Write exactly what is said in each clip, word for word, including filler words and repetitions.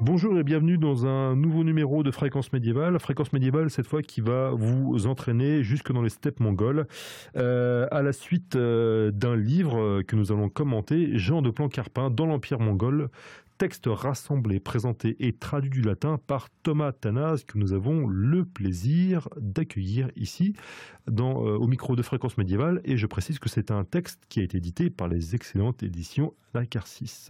Bonjour et bienvenue dans un nouveau numéro de Fréquence Médiévale. Fréquence Médiévale, cette fois, qui va vous entraîner jusque dans les steppes mongoles, euh, à la suite euh, d'un livre que nous allons commenter, Jean de Plancarpin dans l'Empire mongol, texte rassemblé, présenté et traduit du latin par Thomas Tanaz, que nous avons le plaisir d'accueillir ici dans, euh, au micro de Fréquence Médiévale. Et je précise que c'est un texte qui a été édité par les excellentes éditions Lacarcis.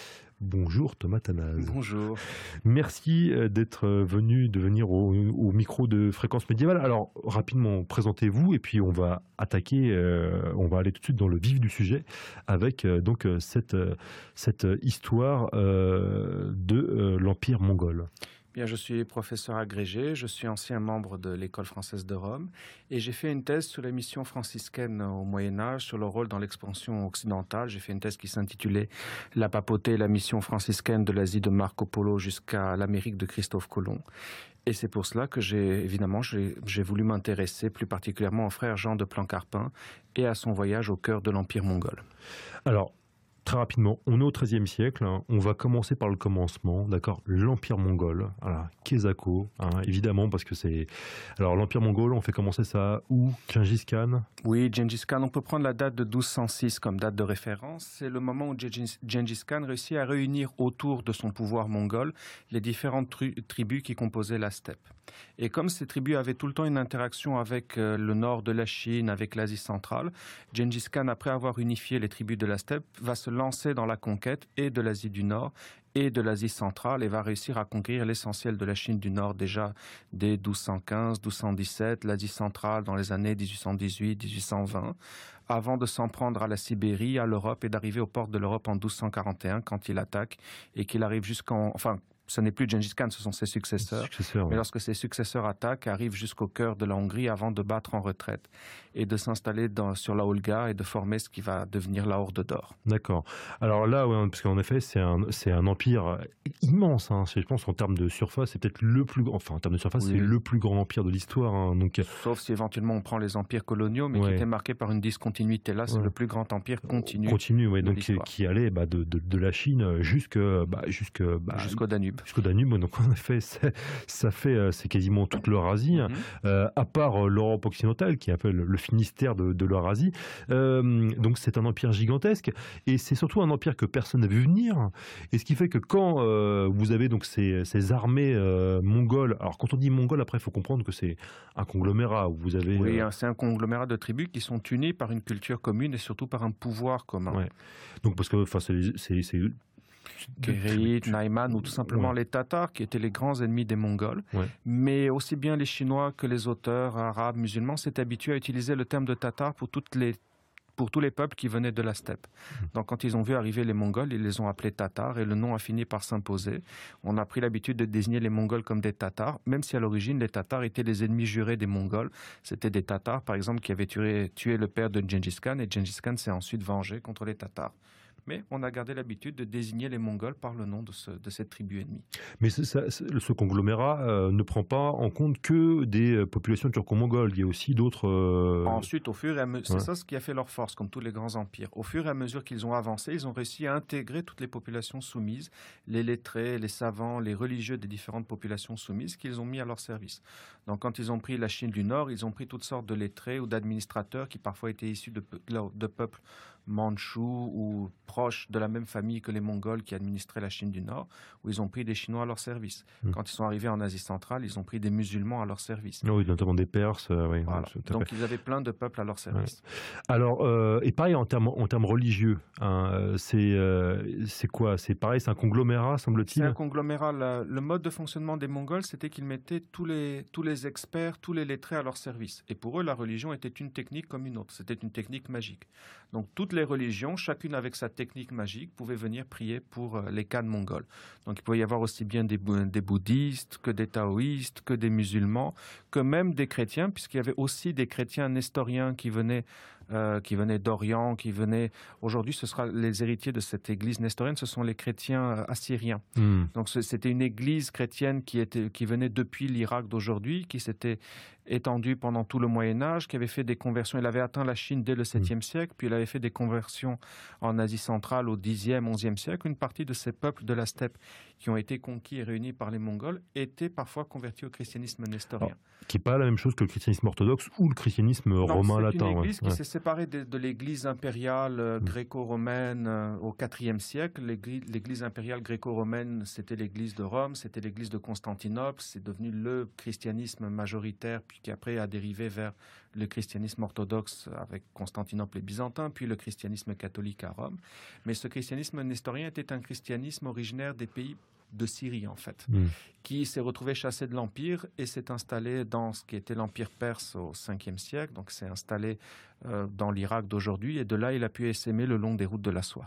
Bonjour Thomas Tanaz. Bonjour. Merci d'être venu, de venir au, au micro de Fréquence Médiévale. Alors rapidement, présentez-vous et puis on va attaquer, euh, on va aller tout de suite dans le vif du sujet avec euh, donc cette, cette histoire euh, de euh, l'Empire mongol. Bien, je suis professeur agrégé, je suis ancien membre de l'École française de Rome et j'ai fait une thèse sur la mission franciscaine au Moyen-Âge, sur le rôle dans l'expansion occidentale. J'ai fait une thèse qui s'intitulait « La papauté et la mission franciscaine de l'Asie de Marco Polo jusqu'à l'Amérique de Christophe Colomb ». Et c'est pour cela que j'ai, évidemment, j'ai, j'ai voulu m'intéresser plus particulièrement au frère Jean de Plancarpin et à son voyage au cœur de l'Empire mongol. Alors, très rapidement, on est au treizième siècle, hein, on va commencer par le commencement, d'accord, l'Empire mongol, voilà, Kesako, hein, évidemment, parce que c'est... Alors, l'Empire mongol, on fait commencer ça où? Gengis Khan? Oui, Gengis Khan, on peut prendre la date de douze cent six comme date de référence. C'est le moment où Gengis, Gengis Khan réussit à réunir autour de son pouvoir mongol les différentes tri- tribus qui composaient la steppe. Et comme ces tribus avaient tout le temps une interaction avec euh, le nord de la Chine, avec l'Asie centrale, Gengis Khan, après avoir unifié les tribus de la steppe, va se lancer dans la conquête et de l'Asie du Nord et de l'Asie centrale et va réussir à conquérir l'essentiel de la Chine du Nord déjà dès douze cent quinze, douze cent dix-sept, l'Asie centrale dans les années dix-huit cent dix-huit, dix-huit cent vingt, avant de s'en prendre à la Sibérie, à l'Europe et d'arriver aux portes de l'Europe en douze cent quarante et un quand il attaque et qu'il arrive jusqu'en... Enfin, ce n'est plus Gengis Khan, ce sont ses successeurs. Successeur, mais ouais. lorsque ses successeurs attaquent, arrivent jusqu'au cœur de la Hongrie avant de battre en retraite et de s'installer dans, sur la Olga et de former ce qui va devenir la Horde d'Or. D'accord. Alors là, ouais, parce qu'en effet, c'est un, c'est un empire immense. Hein. Je pense en termes de surface, c'est peut-être le plus grand. Enfin, en termes de surface, oui. C'est le plus grand empire de l'histoire. Hein. Donc, sauf si éventuellement on prend les empires coloniaux, mais ouais. qui étaient marqués par une discontinuité. Là, c'est ouais. le plus grand empire continu. Continu, oui. Donc qui, qui allait bah, de, de, de la Chine jusque, bah, jusque, bah, jusqu'au Danube. Jusqu'au Danube. Donc en effet, c'est, ça fait, c'est quasiment toute l'Eurasie, mm-hmm. euh, à part l'Europe occidentale, qui est un peu le, le Finistère de, de l'Eurasie. Euh, donc c'est un empire gigantesque, et c'est surtout un empire que personne n'a vu venir. Et ce qui fait que quand euh, vous avez donc ces, ces armées euh, mongoles, alors quand on dit mongol, après il faut comprendre que c'est un conglomérat où vous avez. Oui, euh... c'est un conglomérat de tribus qui sont unies par une culture commune et surtout par un pouvoir commun. Ouais. Donc parce que enfin c'est, c'est, c'est... Kérit, Naïman ou tout simplement ouais. les Tatars qui étaient les grands ennemis des Mongols. Ouais. Mais aussi bien les Chinois que les auteurs arabes, musulmans s'étaient habitués à utiliser le terme de Tatar pour toutes les pour tous les peuples qui venaient de la steppe. Donc quand ils ont vu arriver les Mongols, ils les ont appelés Tatars et le nom a fini par s'imposer. On a pris l'habitude de désigner les Mongols comme des Tatars, même si à l'origine les Tatars étaient les ennemis jurés des Mongols. C'était des Tatars par exemple qui avaient tué, tué le père de Gengis Khan et Gengis Khan s'est ensuite vengé contre les Tatars. Mais on a gardé l'habitude de désigner les Mongols par le nom de, ce, de cette tribu ennemie. Mais ce, ça, ce conglomérat euh, ne prend pas en compte que des populations turco-mongoles. Il y a aussi d'autres... Euh... Ensuite, au fur et à mesure... C'est ouais. ça ce qui a fait leur force, comme tous les grands empires. Au fur et à mesure qu'ils ont avancé, ils ont réussi à intégrer toutes les populations soumises, les lettrés, les savants, les religieux des différentes populations soumises qu'ils ont mis à leur service. Donc quand ils ont pris la Chine du Nord, ils ont pris toutes sortes de lettrés ou d'administrateurs qui parfois étaient issus de, de peuples mandchous ou proches de la même famille que les Mongols qui administraient la Chine du Nord, où ils ont pris des Chinois à leur service. Mmh. Quand ils sont arrivés en Asie centrale, ils ont pris des musulmans à leur service. Oui, notamment des Perses. Euh, oui, voilà. Donc ils avaient plein de peuples à leur service. Ouais. Alors, euh, et pareil en termes, en termes religieux, hein, c'est, euh, c'est quoi? C'est pareil, c'est un conglomérat, semble-t-il? C'est un conglomérat. La, le mode de fonctionnement des Mongols, c'était qu'ils mettaient tous les, tous les experts, tous les lettrés à leur service. Et pour eux, la religion était une technique comme une autre. C'était une technique magique. Donc toutes les religions, chacune avec sa technique magique, pouvaient venir prier pour euh, les khans mongols. Donc il pouvait y avoir aussi bien des, des bouddhistes, que des taoïstes, que des musulmans, que même des chrétiens, puisqu'il y avait aussi des chrétiens nestoriens qui venaient euh, qui venaient d'Orient, qui venaient... Aujourd'hui, ce sera les héritiers de cette église nestorienne, ce sont les chrétiens assyriens. Mm. Donc c'était une église chrétienne qui, était, qui venait depuis l'Irak d'aujourd'hui, qui s'était étendue pendant tout le Moyen-Âge, qui avait fait des conversions. Il avait atteint la Chine dès le septième mm. siècle, puis il avait fait des conversions en Asie centrale au dixième, onzième siècle. Une partie de ces peuples de la steppe qui ont été conquis et réunis par les Mongols étaient parfois convertis au christianisme nestorien. Alors, qui n'est pas la même chose que le christianisme orthodoxe ou le christianisme non, romain latin. C'est une église ouais. qui ouais. s'est séparée de, de l'église impériale euh, mm. gréco-romaine euh, au quatrième siècle. L'église, l'église impériale gréco-romaine, c'était l'église de Rome, c'était l'église de Constantinople. C'est devenu le christianisme majoritaire, puis qui après a dérivé vers le christianisme orthodoxe avec Constantinople et Byzantin, puis le christianisme catholique à Rome. Mais ce christianisme nestorien était un christianisme originaire des pays de Syrie, en fait, mmh. qui s'est retrouvé chassé de l'Empire et s'est installé dans ce qui était l'Empire perse au cinquième siècle. Donc, s'est installé euh, dans l'Irak d'aujourd'hui et de là, il a pu essaimer le long des routes de la soie.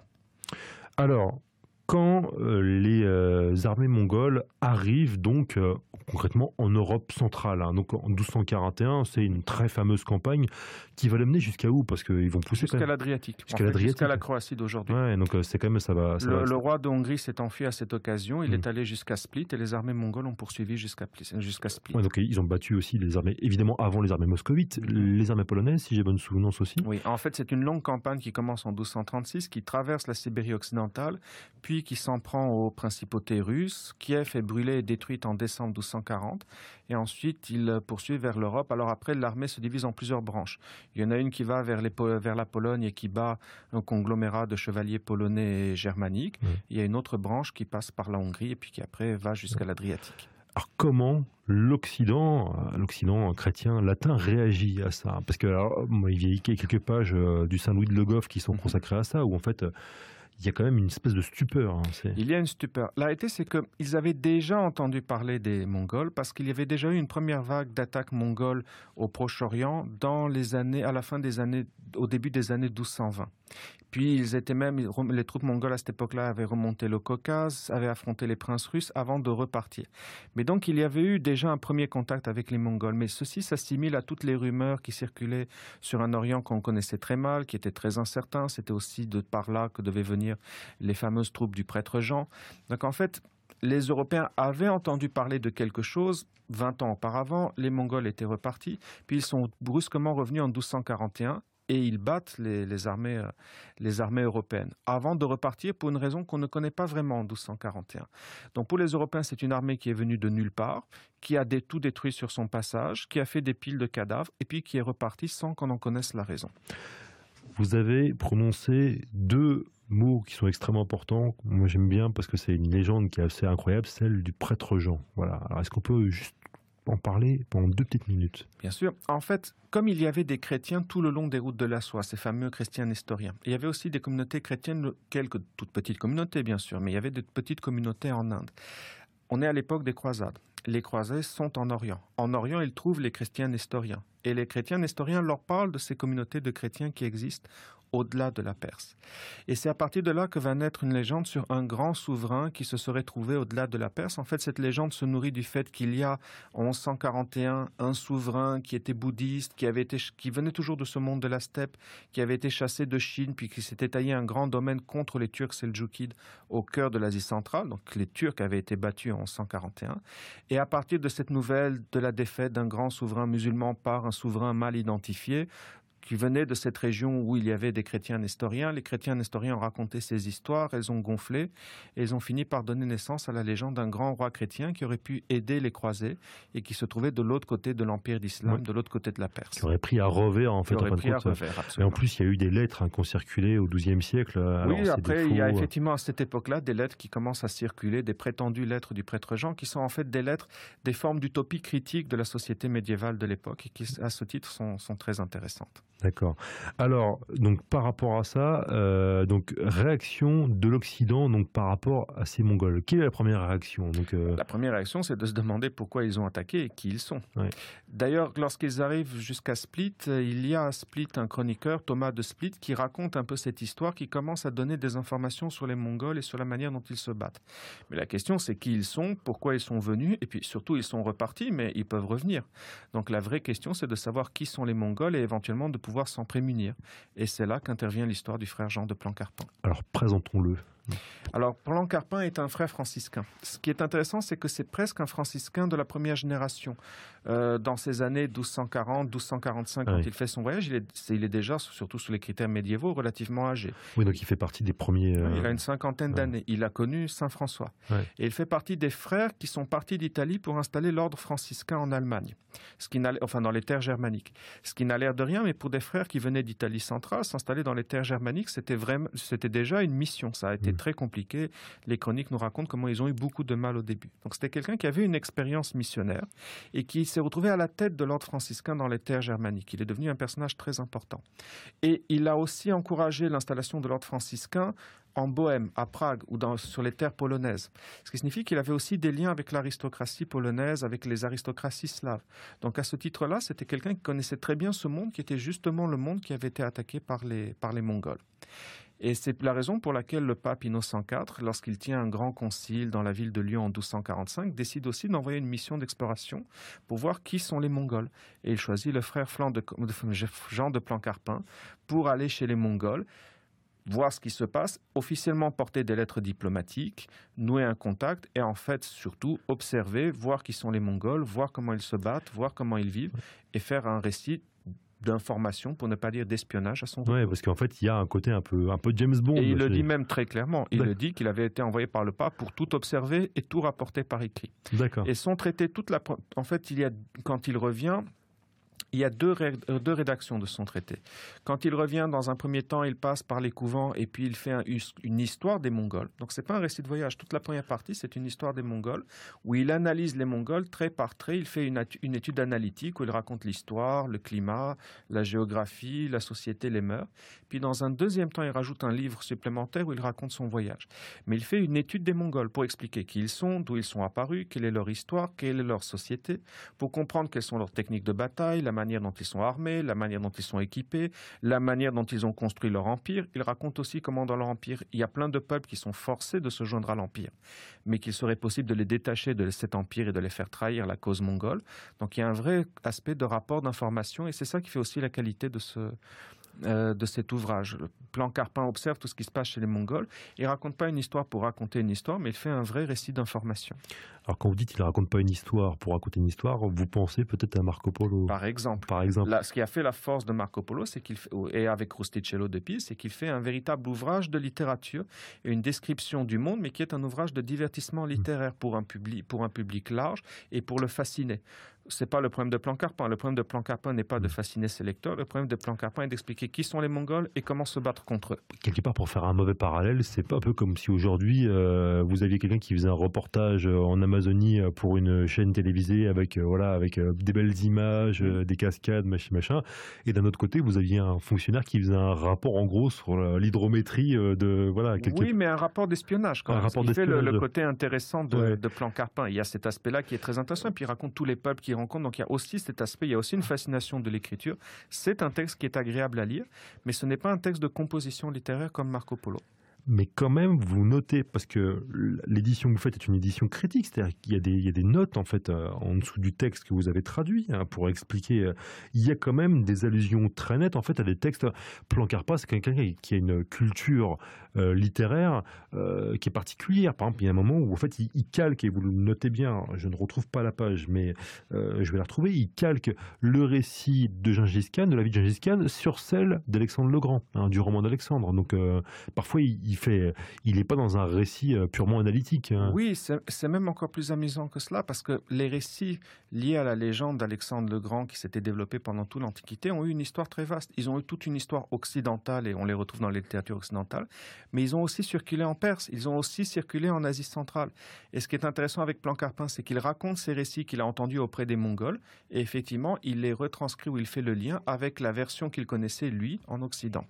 Alors, quand euh, les euh, armées mongoles arrivent donc euh, concrètement en Europe centrale, hein, donc en douze cent quarante et un, c'est une très fameuse campagne qui va l'amener jusqu'à où? Parce qu'ils vont pousser jusqu'à l'Adriatique, jusqu'à, en fait, l'Adriatique. jusqu'à la Croatie d'aujourd'hui. Ouais, donc euh, c'est quand même ça va. Ça le, va le roi de Hongrie s'est enfui à cette occasion. Il mmh. est allé jusqu'à Split et les armées mongoles ont poursuivi jusqu'à, jusqu'à Split. Ouais, donc ils ont battu aussi les armées, évidemment avant les armées moscovites, mmh. les armées polonaises, si j'ai bonne souvenance aussi. Oui, en fait c'est une longue campagne qui commence en douze cent trente-six, qui traverse la Sibérie occidentale, puis qui s'en prend aux principautés russes. Kiev est brûlée et détruite en décembre douze cent quarante. Et ensuite, il poursuit vers l'Europe. Alors après, l'armée se divise en plusieurs branches. Il y en a une qui va vers, les, vers la Pologne et qui bat un conglomérat de chevaliers polonais et germaniques. Mmh. Il y a une autre branche qui passe par la Hongrie et puis qui après va jusqu'à l'Adriatique. Alors comment l'Occident, l'Occident chrétien latin réagit à ça? Parce que alors, moi, il y a quelques pages du Saint-Louis de Le Goff qui sont consacrées à ça, où en fait... il y a quand même une espèce de stupeur. Hein, c'est... Il y a une stupeur. La réalité, c'est qu'ils avaient déjà entendu parler des Mongols parce qu'il y avait déjà eu une première vague d'attaques mongoles au Proche-Orient dans les années, à la fin des années, au début des années douze cent vingt. Puis ils étaient même, les troupes mongoles à cette époque-là avaient remonté le Caucase, avaient affronté les princes russes avant de repartir. Mais donc il y avait eu déjà un premier contact avec les Mongols. Mais ceci s'assimile à toutes les rumeurs qui circulaient sur un Orient qu'on connaissait très mal, qui était très incertain. C'était aussi de par là que devaient venir les fameuses troupes du prêtre Jean. Donc en fait, les Européens avaient entendu parler de quelque chose vingt ans auparavant. Les Mongols étaient repartis, puis ils sont brusquement revenus en douze cent quarante et un. Et ils battent les, les, armées, euh, les armées européennes, avant de repartir pour une raison qu'on ne connaît pas vraiment en douze cent quarante et un. Donc pour les Européens, c'est une armée qui est venue de nulle part, qui a des, tout détruit sur son passage, qui a fait des piles de cadavres, et puis qui est repartie sans qu'on en connaisse la raison. Vous avez prononcé deux mots qui sont extrêmement importants. Moi j'aime bien parce que c'est une légende qui est assez incroyable, celle du prêtre Jean. Voilà. Alors est-ce qu'on peut juste en parler pendant deux petites minutes? Bien sûr. En fait, comme il y avait des chrétiens tout le long des routes de la soie, ces fameux chrétiens nestoriens, il y avait aussi des communautés chrétiennes, quelques toutes petites communautés bien sûr, mais il y avait de petites communautés en Inde. On est à l'époque des croisades. Les croisés sont en Orient. En Orient, ils trouvent les chrétiens nestoriens. Et les chrétiens nestoriens leur parlent de ces communautés de chrétiens qui existent au-delà de la Perse. Et c'est à partir de là que va naître une légende sur un grand souverain qui se serait trouvé au-delà de la Perse. En fait, cette légende se nourrit du fait qu'il y a en onze cent quarante et un un souverain qui était bouddhiste, qui, avait été, qui venait toujours de ce monde de la steppe, qui avait été chassé de Chine, puis qui s'était taillé un grand domaine contre les Turcs seldjoukides au cœur de l'Asie centrale. Donc les Turcs avaient été battus en onze cent quarante et un. Et à partir de cette nouvelle de la défaite d'un grand souverain musulman par un souverain mal identifié, qui venaient de cette région où il y avait des chrétiens nestoriens. Les chrétiens nestoriens ont raconté ces histoires, elles ont gonflé, et elles ont fini par donner naissance à la légende d'un grand roi chrétien qui aurait pu aider les croisés et qui se trouvait de l'autre côté de l'Empire d'Islam, ouais. de l'autre côté de la Perse. Qui aurait pris à revers, en fait. Qui aurait en pris compte, à revers, Et absolument. en plus, il y a eu des lettres hein, qui ont circulé au douzième siècle. Alors, oui, après, faux, il y a effectivement à cette époque-là des lettres qui commencent à circuler, des prétendues lettres du prêtre Jean, qui sont en fait des lettres, des formes d'utopie critique de la société médiévale de l'époque et qui, à ce titre, sont, sont très intéressantes. D'accord. Alors, donc par rapport à ça, euh, donc réaction de l'Occident donc par rapport à ces Mongols. Quelle est la première réaction? Donc, euh... La première réaction, c'est de se demander pourquoi ils ont attaqué et qui ils sont. Ouais. D'ailleurs, lorsqu'ils arrivent jusqu'à Split, il y a à Split un chroniqueur, Thomas de Split, qui raconte un peu cette histoire, qui commence à donner des informations sur les Mongols et sur la manière dont ils se battent. Mais la question, c'est qui ils sont, pourquoi ils sont venus, et puis surtout, ils sont repartis, mais ils peuvent revenir. Donc la vraie question, c'est de savoir qui sont les Mongols et éventuellement de pouvoir pouvoir s'en prémunir. Et c'est là qu'intervient l'histoire du frère Jean de Plancarpin. Alors, présentons-le. Alors, Plancarpin est un frère franciscain. Ce qui est intéressant, c'est que c'est presque un franciscain de la première génération. Euh, dans ces années douze cent quarante, douze cent quarante-cinq, quand Oui. il fait son voyage, il est, il est déjà, surtout sous les critères médiévaux, relativement âgé. Oui, donc il fait partie des premiers... Euh... Il a une cinquantaine ouais. d'années. Il a connu Saint François. Ouais. Et il fait partie des frères qui sont partis d'Italie pour installer l'ordre franciscain en Allemagne, ce qui enfin dans les terres germaniques. Ce qui n'a l'air de rien, mais pour des frères qui venaient d'Italie centrale, s'installer dans les terres germaniques, c'était vraiment, c'était déjà une mission. Ça a été mmh. très compliqué. Les chroniques nous racontent comment ils ont eu beaucoup de mal au début. Donc c'était quelqu'un qui avait une expérience missionnaire et qui s'est retrouvé à la tête de l'ordre franciscain dans les terres germaniques. Il est devenu un personnage très important. Et il a aussi encouragé l'installation de l'ordre franciscain en Bohême, à Prague ou dans, sur les terres polonaises. Ce qui signifie qu'il avait aussi des liens avec l'aristocratie polonaise, avec les aristocraties slaves. Donc à ce titre-là, c'était quelqu'un qui connaissait très bien ce monde, qui était justement le monde qui avait été attaqué par les, par les Mongols. Et c'est la raison pour laquelle le pape Innocent quatre, lorsqu'il tient un grand concile dans la ville de Lyon en douze cent quarante-cinq, décide aussi d'envoyer une mission d'exploration pour voir qui sont les Mongols. Et il choisit le frère de, Jean de Plancarpin pour aller chez les Mongols, voir ce qui se passe, officiellement porter des lettres diplomatiques, nouer un contact et en fait surtout observer, voir qui sont les Mongols, voir comment ils se battent, voir comment ils vivent et faire un récit d'information, pour ne pas dire d'espionnage à son retour. Oui, parce qu'en fait, il y a un côté un peu, un peu James Bond. Et il le dit même très clairement. Il le dit qu'il avait été envoyé par le pape pour tout observer et tout rapporter par écrit. D'accord. Et son traité, toute la... en fait, il y a... quand il revient... Il y a deux, ré... deux rédactions de son traité. Quand il revient, dans un premier temps, il passe par les couvents et puis il fait un, une histoire des Mongols. Donc, ce n'est pas un récit de voyage. Toute la première partie, c'est une histoire des Mongols où il analyse les Mongols trait par trait. Il fait une, une étude analytique où il raconte l'histoire, le climat, la géographie, la société, les mœurs. Puis, dans un deuxième temps, il rajoute un livre supplémentaire où il raconte son voyage. Mais il fait une étude des Mongols pour expliquer qui ils sont, d'où ils sont apparus, quelle est leur histoire, quelle est leur société, pour comprendre quelles sont leurs techniques de bataille, la manière dont ils sont armés, la manière dont ils sont équipés, la manière dont ils ont construit leur empire. Il raconte aussi comment dans leur empire, il y a plein de peuples qui sont forcés de se joindre à l'empire, mais qu'il serait possible de les détacher de cet empire et de les faire trahir la cause mongole. Donc il y a un vrai aspect de rapport d'information et c'est ça qui fait aussi la qualité de ce... Euh, de cet ouvrage. Plancarpin observe tout ce qui se passe chez les Mongols. Il ne raconte pas une histoire pour raconter une histoire, mais il fait un vrai récit d'information. Alors quand vous dites qu'il ne raconte pas une histoire pour raconter une histoire, vous pensez peut-être à Marco Polo? Par exemple. Par exemple. Là, ce qui a fait la force de Marco Polo, c'est qu'il fait, et avec Rustichello de Pise, c'est qu'il fait un véritable ouvrage de littérature, une description du monde, mais qui est un ouvrage de divertissement littéraire pour un public, pour un public large et pour le fasciner. Ce n'est pas le problème de Plancarpin. Le problème de Plancarpin n'est pas de fasciner ses lecteurs. Le problème de Plancarpin est d'expliquer qui sont les Mongols et comment se battre contre eux. Quelque part, pour faire un mauvais parallèle, c'est pas un peu comme si aujourd'hui, euh, vous aviez quelqu'un qui faisait un reportage en Amazonie pour une chaîne télévisée avec, euh, voilà, avec euh, des belles images, euh, des cascades, machin, machin. Et d'un autre côté, vous aviez un fonctionnaire qui faisait un rapport, en gros, sur l'hydrométrie de... Voilà, quelque... Oui, mais un rapport d'espionnage, quand un même. Rapport il fait le, le de... côté intéressant de, ouais. de Plancarpin. Il y a cet aspect-là qui est très intéressant. Et puis, il raconte tous les peuples qu'il rencontre. Donc, il y a aussi cet aspect, il y a aussi une fascination de l'écriture. C'est un texte qui est agréable à lire, mais ce n'est pas un texte de composition littéraire comme Marco Polo. Mais quand même, vous notez, parce que l'édition que vous faites est une édition critique, c'est-à-dire qu'il y a des, il y a des notes en fait euh, en dessous du texte que vous avez traduit hein, pour expliquer. Euh, il y a quand même des allusions très nettes en fait à des textes. Plancarpin, c'est quelqu'un qui a une culture euh, littéraire euh, qui est particulière. Par exemple, il y a un moment où en fait il, il calque, et vous le notez bien, je ne retrouve pas la page, mais euh, je vais la retrouver. Il calque le récit de Gengis Khan, de la vie de Gengis Khan, sur celle d'Alexandre le Grand, hein, du roman d'Alexandre. Donc euh, parfois il Il fait, il n'est pas dans un récit purement analytique. Hein. Oui, c'est même encore plus amusant que cela, parce que les récits liés à la légende d'Alexandre le Grand, qui s'était développée pendant toute l'Antiquité, ont eu une histoire très vaste. Ils ont eu toute une histoire occidentale, et on les retrouve dans la littérature occidentale, mais ils ont aussi circulé en Perse, ils ont aussi circulé en Asie centrale. Et ce qui est intéressant avec Plancarpin, c'est qu'il raconte ces récits qu'il a entendus auprès des Mongols, et effectivement, il les retranscrit ou il fait le lien avec la version qu'il connaissait, lui, en Occident.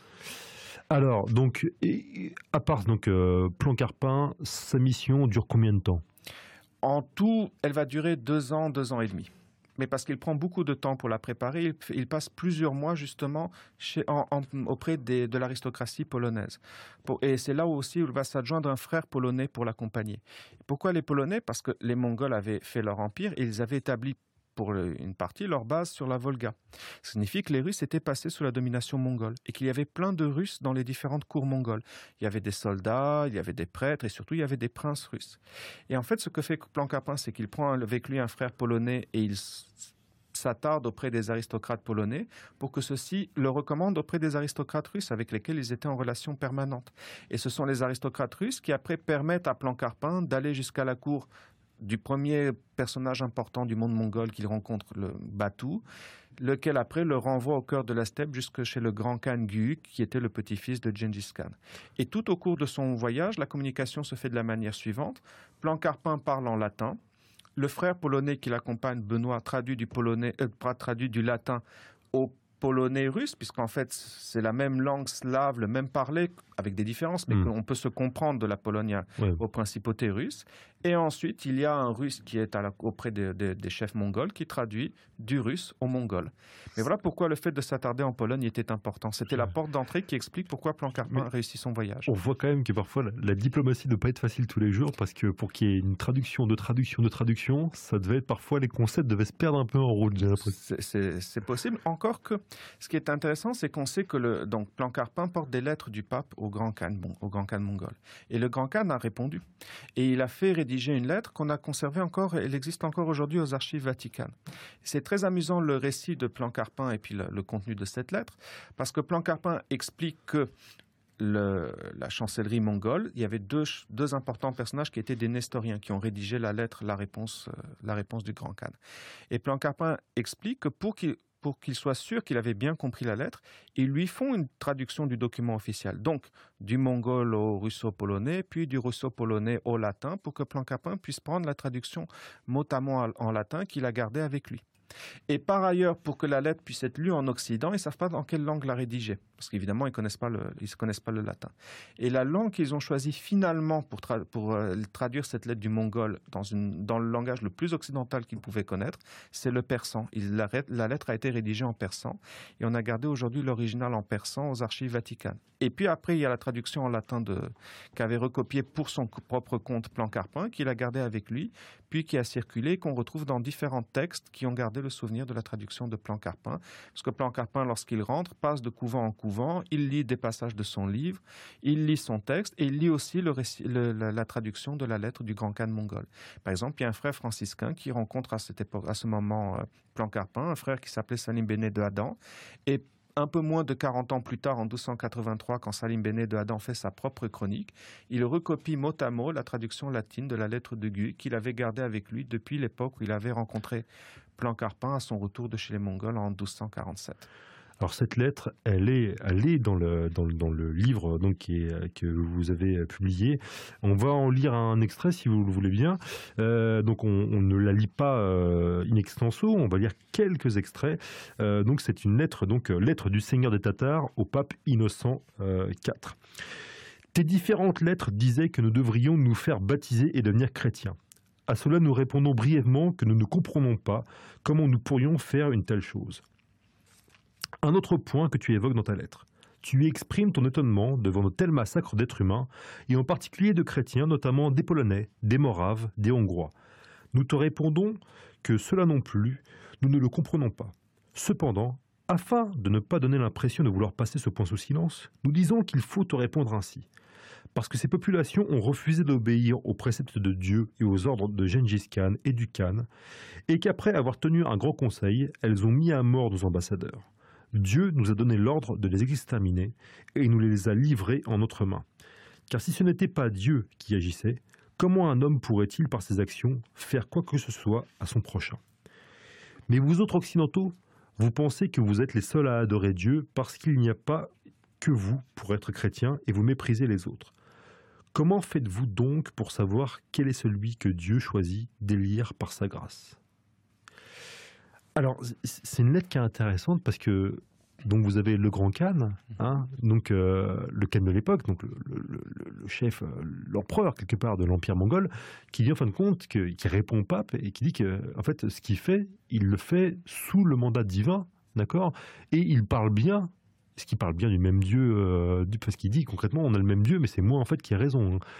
Alors, donc, et, à part donc, euh, Plancarpin, sa mission dure combien de temps? En tout, elle va durer deux ans, deux ans et demi. Mais parce qu'il prend beaucoup de temps pour la préparer, il, il passe plusieurs mois justement chez, en, en, auprès des, de l'aristocratie polonaise. Pour, et c'est là où aussi il va s'adjoindre un frère polonais pour l'accompagner. Pourquoi les Polonais? Parce que les Mongols avaient fait leur empire et ils avaient établi pour une partie leur base sur la Volga. Ça signifie que les Russes étaient passés sous la domination mongole et qu'il y avait plein de Russes dans les différentes cours mongoles. Il y avait des soldats, il y avait des prêtres et surtout il y avait des princes russes. Et en fait, ce que fait Plankarpin, c'est qu'il prend avec lui un frère polonais et il s'attarde auprès des aristocrates polonais pour que ceux-ci le recommandent auprès des aristocrates russes avec lesquels ils étaient en relation permanente. Et ce sont les aristocrates russes qui après permettent à Plankarpin d'aller jusqu'à la cour du premier personnage important du monde mongol qu'il rencontre, le Batu, lequel après le renvoie au cœur de la steppe jusque chez le grand Khan Guyuk, qui était le petit-fils de Gengis Khan. Et tout au cours de son voyage, la communication se fait de la manière suivante. Plankarpin parle en latin. Le frère polonais qui l'accompagne, Benoît, traduit du, polonais, euh, traduit du latin au polonais russe, puisqu'en fait c'est la même langue slave, le même parler, avec des différences, mais mmh. qu'on peut se comprendre de la Pologne ouais. aux principautés russes. Et ensuite, il y a un russe qui est à la, auprès des, des, des chefs mongols qui traduit du russe au mongol. Mais voilà pourquoi le fait de s'attarder en Pologne était important. C'était la porte d'entrée qui explique pourquoi Plankarpin a réussi son voyage. On voit quand même que parfois la, la diplomatie ne doit pas être facile tous les jours, parce que pour qu'il y ait une traduction de traduction de traduction, ça devait être parfois, les concepts devaient se perdre un peu en route. C'est, c'est, c'est possible. Encore que, ce qui est intéressant, c'est qu'on sait que le, donc, Plankarpin porte des lettres du pape au grand Khan, bon, au grand Khan mongol. Et le grand Khan a répondu. Et il a fait rédiger une lettre qu'on a conservée encore, elle existe encore aujourd'hui aux archives vaticanes. C'est très amusant le récit de Plankarpin et puis le, le contenu de cette lettre, parce que Plankarpin explique que le, la chancellerie mongole, il y avait deux, deux importants personnages qui étaient des nestoriens, qui ont rédigé la lettre, la réponse, euh, la réponse du grand Khan. Et Plankarpin explique que pour qu'il pour qu'il soit sûr qu'il avait bien compris la lettre, ils lui font une traduction du document officiel. Donc, du mongol au russo-polonais, puis du russo-polonais au latin, pour que Plankarpin puisse prendre la traduction mot à mot en latin qu'il a gardée avec lui. Et par ailleurs, pour que la lettre puisse être lue en Occident, ils ne savent pas dans quelle langue la rédiger, parce qu'évidemment, ils ne connaissent pas le, ils connaissent pas le latin. Et la langue qu'ils ont choisie finalement pour, tra- pour euh, traduire cette lettre du mongol dans, une, dans le langage le plus occidental qu'ils pouvaient connaître, c'est le persan. Il, la, la lettre a été rédigée en persan, et on a gardé aujourd'hui l'original en persan aux archives vaticanes. Et puis après, il y a la traduction en latin de, qu'avait recopié pour son propre compte Plankarpin, qu'il a gardé avec lui, puis qui a circulé, qu'on retrouve dans différents textes qui ont gardé le souvenir de la traduction de Plankarpin. Parce que Plankarpin, lorsqu'il rentre, passe de couvent en couvent, il lit des passages de son livre, il lit son texte et il lit aussi le récit, le, la, la traduction de la lettre du grand Khan mongol. Par exemple, il y a un frère franciscain qui rencontre à, cette époque, à ce moment euh, Plankarpin, un frère qui s'appelait Salim Béné de Adam, et un peu moins de quarante ans plus tard, en douze cent quatre-vingt-trois, quand Salim Béné de Adam fait sa propre chronique, il recopie mot à mot la traduction latine de la lettre de Guyuk qu'il avait gardée avec lui depuis l'époque où il avait rencontré Plankarpin à son retour de chez les Mongols en douze cent quarante-sept. Alors cette lettre, elle est, elle est dans, le, dans, le, dans le livre donc, qui est, que vous avez publié. On va en lire un extrait si vous le voulez bien. Euh, donc on, on ne la lit pas euh, in extenso, on va lire quelques extraits. Euh, donc c'est une lettre, donc lettre du Seigneur des Tatars au pape Innocent euh, quatre. Tes différentes lettres disaient que nous devrions nous faire baptiser et devenir chrétiens. À cela, nous répondons brièvement que nous ne comprenons pas comment nous pourrions faire une telle chose. Un autre point que tu évoques dans ta lettre. Tu exprimes ton étonnement devant de tels massacres d'êtres humains, et en particulier de chrétiens, notamment des Polonais, des Moraves, des Hongrois. Nous te répondons que cela non plus, nous ne le comprenons pas. Cependant, afin de ne pas donner l'impression de vouloir passer ce point sous silence, nous disons qu'il faut te répondre ainsi. Parce que ces populations ont refusé d'obéir aux préceptes de Dieu et aux ordres de Gengis Khan et du Khan, et qu'après avoir tenu un grand conseil, elles ont mis à mort nos ambassadeurs. Dieu nous a donné l'ordre de les exterminer et il nous les a livrés en notre main. Car si ce n'était pas Dieu qui agissait, comment un homme pourrait-il, par ses actions, faire quoi que ce soit à son prochain? Mais vous autres occidentaux, vous pensez que vous êtes les seuls à adorer Dieu parce qu'il n'y a pas que vous pour être chrétien et vous méprisez les autres. Comment faites-vous donc pour savoir quel est celui que Dieu choisit d'élire par sa grâce? Alors, c'est une lettre qui est intéressante parce que donc vous avez le grand Khan, hein, donc euh, le Khan de l'époque, donc le, le, le chef, euh, l'empereur quelque part de l'empire mongol, qui dit en fin de compte, que, qui répond au pape et qui dit que en fait ce qu'il fait, il le fait sous le mandat divin, d'accord, et il parle bien. Est-ce qu'il parle bien du même Dieu euh, parce qu'il dit concrètement on a le même Dieu, mais c'est moi en fait qui ai raison.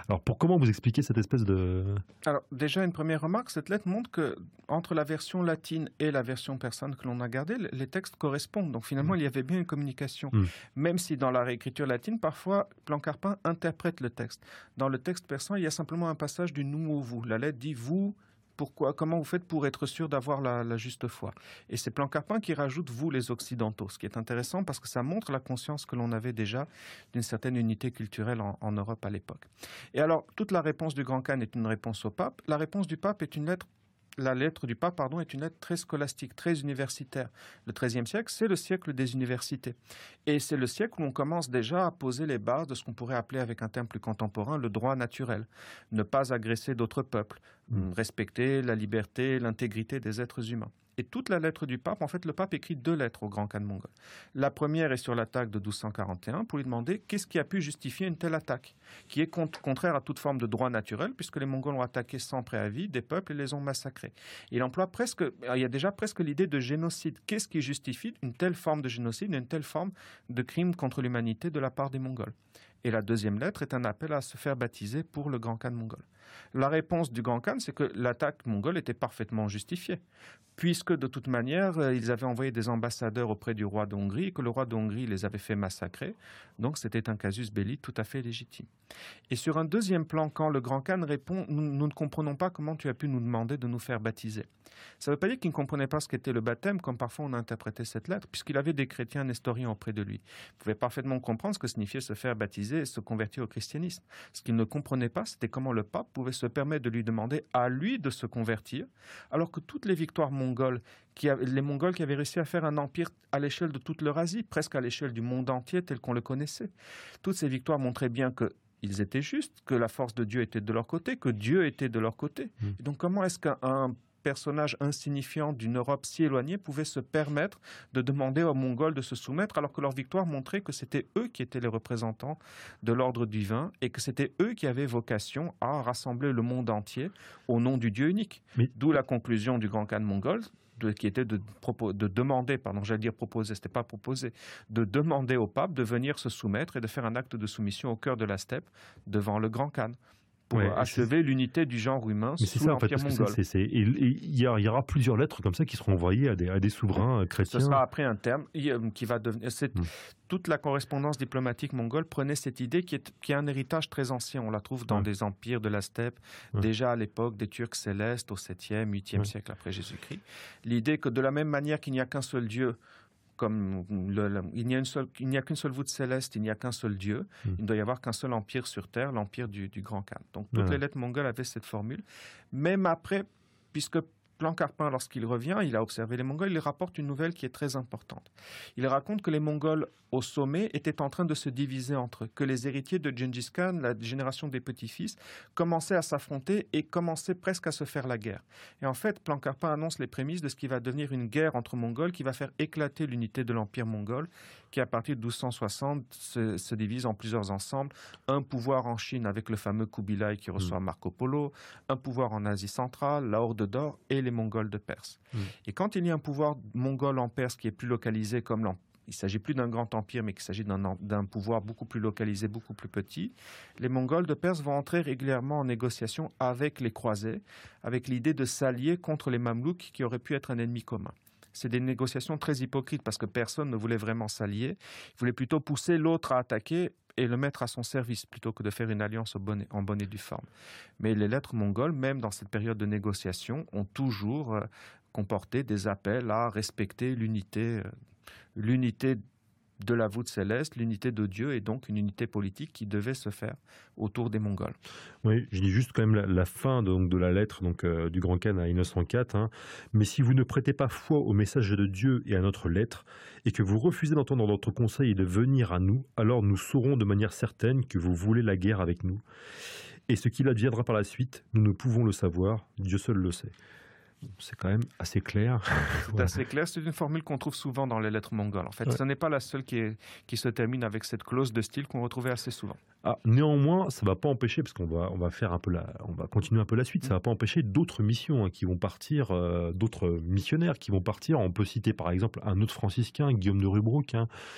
Alors, pour comment vous expliquez cette espèce de... Alors, déjà, une première remarque, cette lettre montre que entre la version latine et la version persane que l'on a gardée, les textes correspondent. Donc, finalement, il y avait bien une communication. Mm. Même si dans la réécriture latine, parfois, Plancarpin interprète le texte. Dans le texte persan, il y a simplement un passage du nous au vous. La lettre dit vous. Pourquoi, comment vous faites pour être sûr d'avoir la, la juste foi? Et c'est Plancarpin qui rajoute « vous les Occidentaux », ce qui est intéressant parce que ça montre la conscience que l'on avait déjà d'une certaine unité culturelle en, en Europe à l'époque. Et alors, toute la réponse du Grand Khan est une réponse au pape. La réponse du pape est une lettre La lettre du pape pardon, est une lettre très scolastique, très universitaire. Le treizième siècle, c'est le siècle des universités. Et c'est le siècle où on commence déjà à poser les bases de ce qu'on pourrait appeler, avec un terme plus contemporain, le droit naturel. Ne pas agresser d'autres peuples, mmh. respecter la liberté, l'intégrité des êtres humains. Et toute la lettre du pape, en fait, le pape écrit deux lettres au Grand Khan mongol. La première est sur l'attaque de douze cent quarante et un pour lui demander qu'est-ce qui a pu justifier une telle attaque, qui est contraire à toute forme de droit naturel, puisque les Mongols ont attaqué sans préavis des peuples et les ont massacrés. Il emploie presque, il y a déjà presque l'idée de génocide. Qu'est-ce qui justifie une telle forme de génocide, une telle forme de crime contre l'humanité de la part des Mongols? Et la deuxième lettre est un appel à se faire baptiser pour le Grand Khan mongol. La réponse du Grand Khan, c'est que l'attaque mongole était parfaitement justifiée, puisque de toute manière, ils avaient envoyé des ambassadeurs auprès du roi de Hongrie et que le roi de Hongrie les avait fait massacrer. Donc c'était un casus belli tout à fait légitime. Et sur un deuxième plan, quand le Grand Khan répond « nous, nous ne comprenons pas comment tu as pu nous demander de nous faire baptiser ». Ça ne veut pas dire qu'il ne comprenait pas ce qu'était le baptême, comme parfois on a interprété cette lettre, puisqu'il avait des chrétiens nestoriens auprès de lui. Il pouvait parfaitement comprendre ce que signifiait se faire baptiser et se convertir au christianisme. Ce qu'il ne comprenait pas, c'était comment le pape pouvait se permettre de lui demander à lui de se convertir, alors que toutes les victoires mongoles, qui a, les Mongols qui avaient réussi à faire un empire à l'échelle de toute l'Eurasie, presque à l'échelle du monde entier tel qu'on le connaissait, toutes ces victoires montraient bien que ils étaient justes, que la force de Dieu était de leur côté, que Dieu était de leur côté. Mmh. Et donc comment est-ce qu'un personnage insignifiant d'une Europe si éloignée pouvait se permettre de demander aux Mongols de se soumettre alors que leur victoire montrait que c'était eux qui étaient les représentants de l'ordre divin et que c'était eux qui avaient vocation à rassembler le monde entier au nom du Dieu unique. Mais... D'où la conclusion du Grand Khan mongol, de, qui était de, de demander, pardon, j'allais dire proposer, c'était pas proposer, de demander au pape de venir se soumettre et de faire un acte de soumission au cœur de la steppe devant le Grand Khan, pour ouais, achever l'unité du genre humain mais sous l'Empire en fait, mongol. C'est, c'est, il, il, y a, il y aura plusieurs lettres comme ça qui seront envoyées à des, à des souverains chrétiens. Ce sera après un terme qui va devenir... C'est, hum. Toute la correspondance diplomatique mongole prenait cette idée qui est, qui est un héritage très ancien. On la trouve dans ouais. des empires de la steppe, ouais. déjà à l'époque des Turcs célestes au septième, huitième ouais. siècle après Jésus-Christ. L'idée que de la même manière qu'il n'y a qu'un seul Dieu, comme le, le, il n'y a une seule, il n'y a qu'une seule voûte céleste, il n'y a qu'un seul Dieu, mmh. il ne doit y avoir qu'un seul empire sur terre, l'empire du, du Grand Khan. Donc toutes mmh. les lettres mongoles avaient cette formule. Même après, puisque Plancarpin, lorsqu'il revient, il a observé les Mongols, il rapporte une nouvelle qui est très importante. Il raconte que les Mongols, au sommet, étaient en train de se diviser entre eux, que les héritiers de Gengis Khan, la génération des petits-fils, commençaient à s'affronter et commençaient presque à se faire la guerre. Et en fait, Plancarpin annonce les prémices de ce qui va devenir une guerre entre Mongols qui va faire éclater l'unité de l'Empire mongol, qui à partir de douze cent soixante se, se divise en plusieurs ensembles. Un pouvoir en Chine avec le fameux Kubilai qui reçoit mmh. Marco Polo, un pouvoir en Asie centrale, la Horde d'Or et les Mongols de Perse. Mmh. Et quand il y a un pouvoir mongol en Perse qui est plus localisé comme l'empire, il ne s'agit plus d'un grand empire, mais qu'il s'agit d'un, d'un pouvoir beaucoup plus localisé, beaucoup plus petit, les Mongols de Perse vont entrer régulièrement en négociation avec les croisés, avec l'idée de s'allier contre les Mamelouks qui auraient pu être un ennemi commun. C'est des négociations très hypocrites parce que personne ne voulait vraiment s'allier. Il voulait plutôt pousser l'autre à attaquer et le mettre à son service plutôt que de faire une alliance en bonne et due forme. Mais les lettres mongoles, même dans cette période de négociation, ont toujours euh, comporté des appels à respecter l'unité, euh, l'unité de la voûte céleste, l'unité de Dieu et donc une unité politique qui devait se faire autour des Mongols. Oui, je dis juste quand même la, la fin donc, de la lettre donc, euh, du Grand Khan à mille neuf cent quatre. Hein. Mais si vous ne prêtez pas foi au message de Dieu et à notre lettre, et que vous refusez d'entendre notre conseil et de venir à nous, alors nous saurons de manière certaine que vous voulez la guerre avec nous. Et ce qu'il adviendra par la suite, nous ne pouvons le savoir, Dieu seul le sait. C'est quand même assez clair. C'est ouais. assez clair. C'est une formule qu'on trouve souvent dans les lettres mongoles. En fait, ouais. ce n'est pas la seule qui, est, qui se termine avec cette clause de style qu'on retrouvait assez souvent. Ah, néanmoins, ça ne va pas empêcher, parce qu'on va, on va faire un peu la, on va continuer un peu la suite. Mmh. Ça ne va pas empêcher d'autres missions hein, qui vont partir, euh, d'autres missionnaires qui vont partir. On peut citer par exemple un autre franciscain, Guillaume de Rubruck, hein,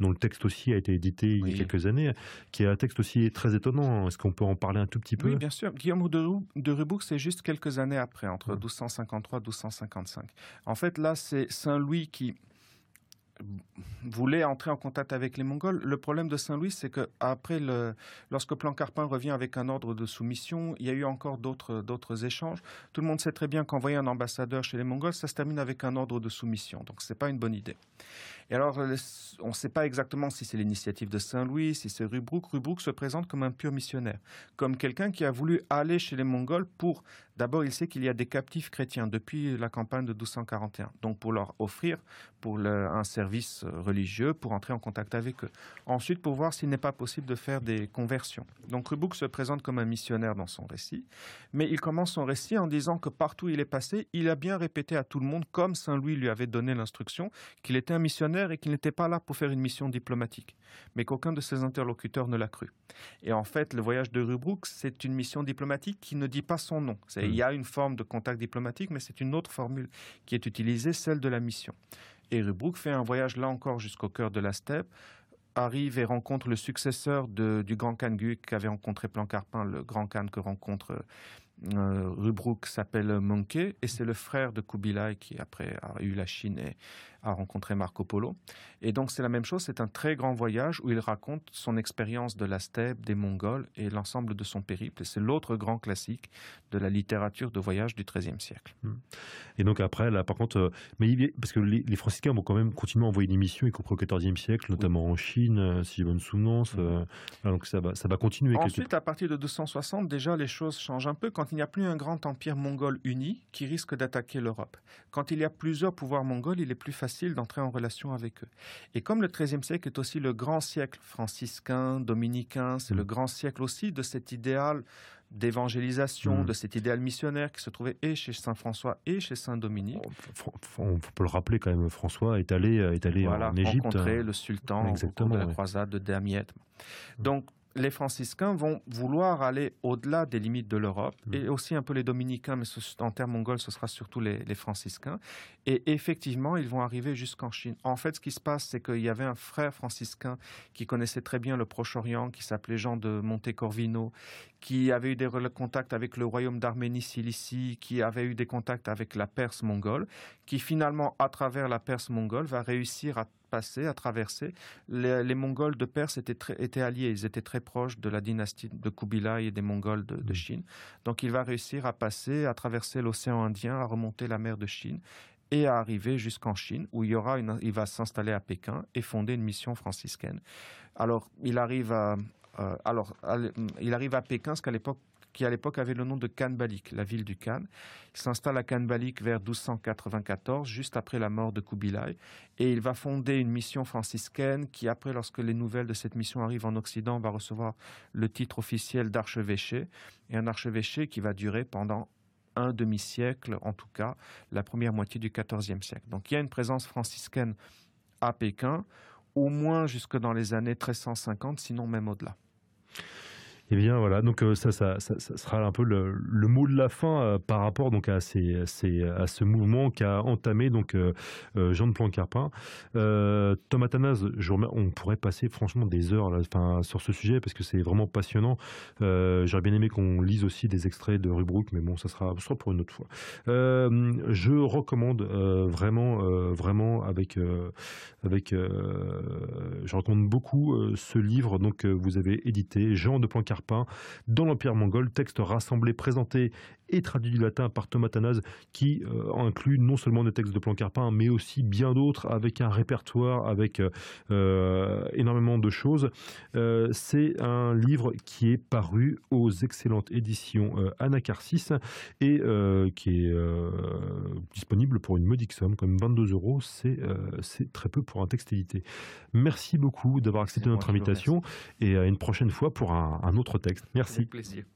dont le texte aussi a été édité il y a Oui. quelques années, qui est un texte aussi très étonnant. Est-ce qu'on peut en parler un tout petit peu? Oui, bien sûr. Guillaume de, Rou- de Rubruck, c'est juste quelques années après, entre Ouais. douze cent cinquante-trois et douze cent cinquante-cinq. En fait, là, c'est Saint-Louis qui voulait entrer en contact avec les Mongols. Le problème de Saint-Louis, c'est que après le, lorsque Plancarpin revient avec un ordre de soumission, il y a eu encore d'autres, d'autres échanges. Tout le monde sait très bien qu'envoyer un ambassadeur chez les Mongols, ça se termine avec un ordre de soumission. Donc, c'est pas une bonne idée. Et alors, on ne sait pas exactement si c'est l'initiative de Saint-Louis, si c'est Rubruck. Rubruck se présente comme un pur missionnaire, comme quelqu'un qui a voulu aller chez les Mongols pour... D'abord, il sait qu'il y a des captifs chrétiens depuis la campagne de douze cent quarante et un, donc pour leur offrir pour le, un service religieux, pour entrer en contact avec eux. Ensuite, pour voir s'il n'est pas possible de faire des conversions. Donc Rubruck se présente comme un missionnaire dans son récit, mais il commence son récit en disant que partout où il est passé, il a bien répété à tout le monde, comme Saint-Louis lui avait donné l'instruction, qu'il était un missionnaire et qu'il n'était pas là pour faire une mission diplomatique, mais qu'aucun de ses interlocuteurs ne l'a cru. Et en fait, le voyage de Rubruck, c'est une mission diplomatique qui ne dit pas son nom. C'est, il y a une forme de contact diplomatique, mais c'est une autre formule qui est utilisée, celle de la mission. Et Rubruck fait un voyage là encore jusqu'au cœur de la steppe, arrive et rencontre le successeur de, du grand Khan Guyuk qu'avait rencontré Plancarpin, le grand Khan que rencontre euh, Rubruck s'appelle Möngke, et c'est le frère de Kubilai qui après a eu la Chine et a rencontré Marco Polo. Et donc c'est la même chose, c'est un très grand voyage où il raconte son expérience de la steppe, des Mongols et l'ensemble de son périple. Et c'est l'autre grand classique de la littérature de voyage du treizième siècle. Et donc après, là par contre, euh, mais il, parce que les, les franciscains vont quand même continuer à envoyer des missions, y compris au quatorzième siècle, notamment oui. en Chine, euh, si j'ai bonne souvenance. Euh, mmh. Donc ça va, ça va continuer. Ensuite, quelque... à partir de douze cent soixante, déjà les choses changent un peu quand il n'y a plus un grand empire mongol uni qui risque d'attaquer l'Europe. Quand il y a plusieurs pouvoirs mongols, il est plus facile d'entrer en relation avec eux. Et comme le treizième siècle est aussi le grand siècle franciscain, dominicain, c'est mmh. le grand siècle aussi de cet idéal d'évangélisation, mmh. de cet idéal missionnaire qui se trouvait et chez Saint François et chez Saint Dominique. On peut le rappeler quand même, François est allé, est allé voilà, en Égypte. rencontrer le sultan Exactement, au cours de la ouais. croisade de Damiette. Donc, les franciscains vont vouloir aller au-delà des limites de l'Europe, mmh. et aussi un peu les dominicains, mais ce, en termes mongols, ce sera surtout les, les franciscains. Et effectivement, ils vont arriver jusqu'en Chine. En fait, ce qui se passe, c'est qu'il y avait un frère franciscain qui connaissait très bien le Proche-Orient, qui s'appelait Jean de Montecorvino, qui avait eu des contacts avec le royaume d'Arménie-Cilicie, qui avait eu des contacts avec la Perse mongole, qui finalement, à travers la Perse mongole, va réussir à passer, à traverser. Les, les Mongols de Perse étaient, très, étaient alliés, ils étaient très proches de la dynastie de Kubilai et des Mongols de, de Chine. Donc il va réussir à passer, à traverser l'océan Indien, à remonter la mer de Chine et à arriver jusqu'en Chine, où il, y aura une, il va s'installer à Pékin et fonder une mission franciscaine. Alors il arrive à, euh, alors, à, il arrive à Pékin, ce qu'à l'époque qui à l'époque avait le nom de Khanbalik, la ville du Khan. Il s'installe à Khanbalik vers douze cent quatre-vingt-quatorze, juste après la mort de Kubilai, et il va fonder une mission franciscaine qui, après, lorsque les nouvelles de cette mission arrivent en Occident, va recevoir le titre officiel d'archevêché, et un archevêché qui va durer pendant un demi-siècle, en tout cas, la première moitié du quatorzième siècle. Donc il y a une présence franciscaine à Pékin, au moins jusque dans les années treize cent cinquante, sinon même au-delà. Eh bien voilà, donc euh, ça, ça, ça, ça sera un peu le, le mot de la fin euh, par rapport donc à, ces, ces, à ce mouvement qu'a entamé donc euh, euh, Jean de Plancarpin. Euh, Thomas Athanase, on pourrait passer franchement des heures là, sur ce sujet parce que c'est vraiment passionnant. Euh, J'aurais bien aimé qu'on lise aussi des extraits de Rubruck, mais bon, ça sera, ça sera pour une autre fois. Euh, je recommande euh, vraiment, euh, vraiment avec, euh, avec, euh, je recommande beaucoup euh, ce livre donc que vous avez édité, Jean de Plancarpin dans l'Empire mongol, texte rassemblé, présenté et traduit du latin par Thomas Athanase, qui euh, inclut non seulement des textes de Plancarpin, mais aussi bien d'autres, avec un répertoire, avec euh, énormément de choses. Euh, c'est un livre qui est paru aux excellentes éditions euh, Anacarsis et euh, qui est euh, disponible pour une modique somme, comme vingt-deux euros, c'est euh, c'est très peu pour un texte édité. Merci beaucoup d'avoir accepté notre invitation et à une prochaine fois pour un, un autre texte. Merci. Avec plaisir.